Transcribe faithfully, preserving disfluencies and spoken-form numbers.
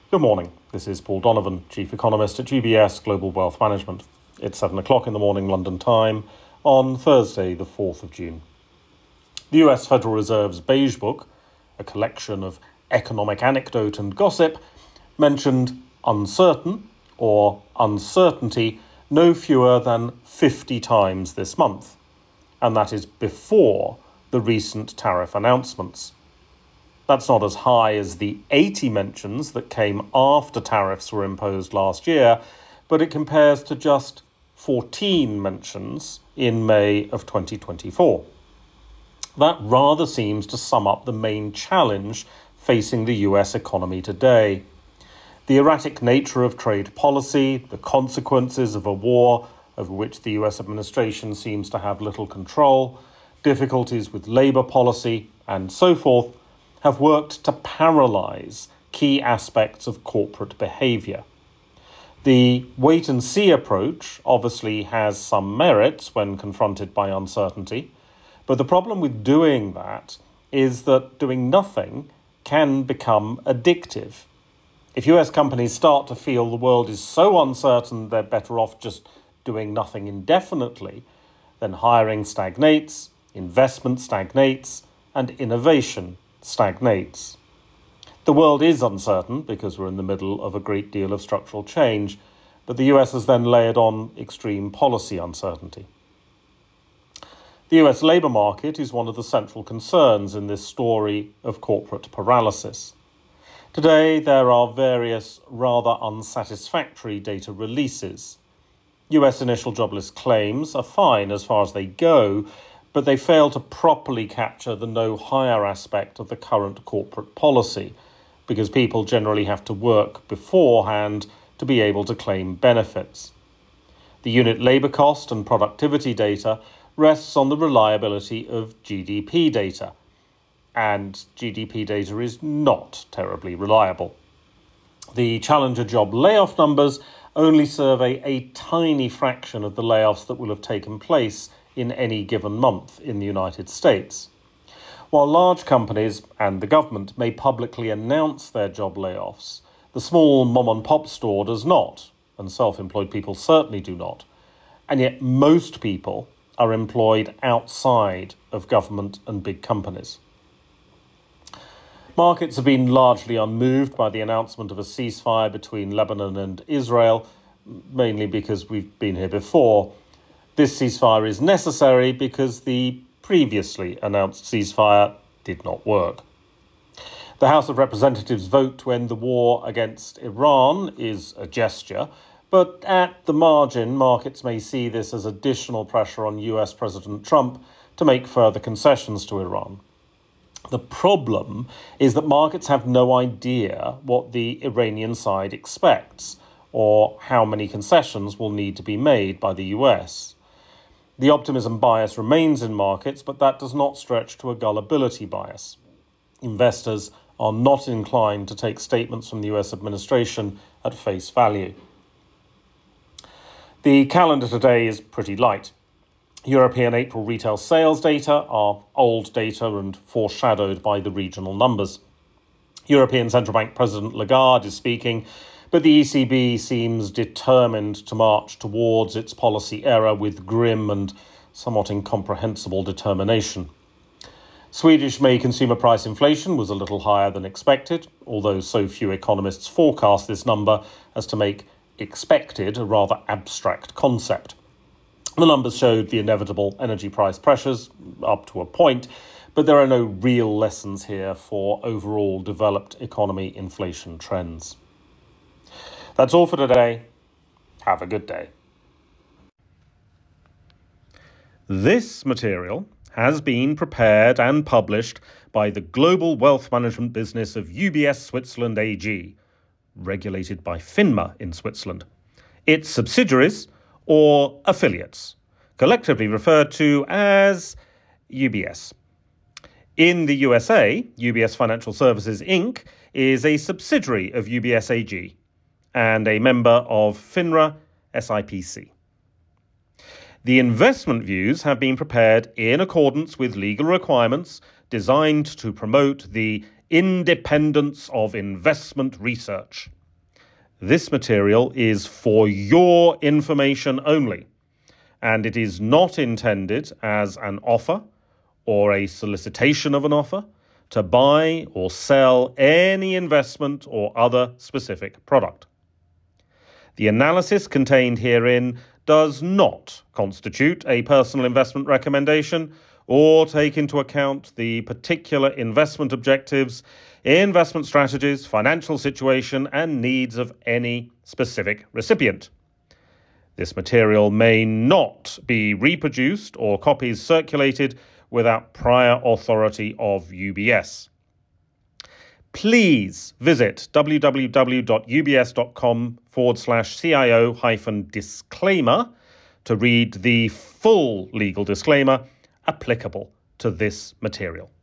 Good morning. This is Paul Donovan, Chief Economist at U B S Global Wealth Management. It's seven o'clock in the morning London time on Thursday, the fourth of June. The U S Federal Reserve's Beige Book, a collection of economic anecdote and gossip, mentioned uncertain or uncertainty no fewer than fifty times this month, and that is before the recent tariff announcements. That's not as high as the eighty mentions that came after tariffs were imposed last year, but it compares to just fourteen mentions in May of twenty twenty-four. That rather seems to sum up the main challenge facing the U S economy today. The erratic nature of trade policy, the consequences of a war over which the U S administration seems to have little control, difficulties with labour policy, and so forth, have worked to paralyse key aspects of corporate behaviour. The wait-and-see approach obviously has some merits when confronted by uncertainty, but the problem with doing that is that doing nothing can become addictive. If U S companies start to feel the world is so uncertain they're better off just doing nothing indefinitely, then hiring stagnates, investment stagnates, and innovation stagnates. The world is uncertain because we're in the middle of a great deal of structural change, but the U S has then layered on extreme policy uncertainty. The U S labour market is one of the central concerns in this story of corporate paralysis. Today, there are various rather unsatisfactory data releases. U S initial jobless claims are fine as far as they go, but they fail to properly capture the no-hire aspect of the current corporate policy, because people generally have to work beforehand to be able to claim benefits. The unit labour cost and productivity data rests on the reliability of G D P data, and G D P data is not terribly reliable. The Challenger job layoff numbers only survey a tiny fraction of the layoffs that will have taken place in any given month in the United States. While large companies and the government may publicly announce their job layoffs, the small mom-and-pop store does not, and self-employed people certainly do not. And yet most people are employed outside of government and big companies. Markets have been largely unmoved by the announcement of a ceasefire between Lebanon and Israel, mainly because we've been here before. This ceasefire is necessary because the previously announced ceasefire did not work. The House of Representatives' vote to end the war against Iran is a gesture, but at the margin, markets may see this as additional pressure on U S President Trump to make further concessions to Iran. The problem is that markets have no idea what the Iranian side expects, or how many concessions will need to be made by the U S. The optimism bias remains in markets, but that does not stretch to a gullibility bias. Investors are not inclined to take statements from the U S administration at face value. The calendar today is pretty light. European April retail sales data are old data and foreshadowed by the regional numbers. European Central Bank President Lagarde is speaking, but the E C B seems determined to march towards its policy error with grim and somewhat incomprehensible determination. Swedish May consumer price inflation was a little higher than expected, although so few economists forecast this number as to make expected a rather abstract concept. The numbers showed the inevitable energy price pressures up to a point, but there are no real lessons here for overall developed economy inflation trends. That's all for today. Have a good day. This material has been prepared and published by the global wealth management business of U B S Switzerland A G, regulated by FINMA in Switzerland. Its subsidiaries or affiliates, collectively referred to as U B S. In the U S A, U B S Financial Services Incorporated is a subsidiary of U B S A G and a member of FINRA S I P C. The investment views have been prepared in accordance with legal requirements designed to promote the independence of investment research. This material is for your information only, and it is not intended as an offer or a solicitation of an offer to buy or sell any investment or other specific product. The analysis contained herein does not constitute a personal investment recommendation or take into account the particular investment objectives, investment strategies, financial situation, and needs of any specific recipient. This material may not be reproduced or copies circulated without prior authority of U B S. Please visit www.ubs.com forward slash CIO hyphen disclaimer to read the full legal disclaimer applicable to this material.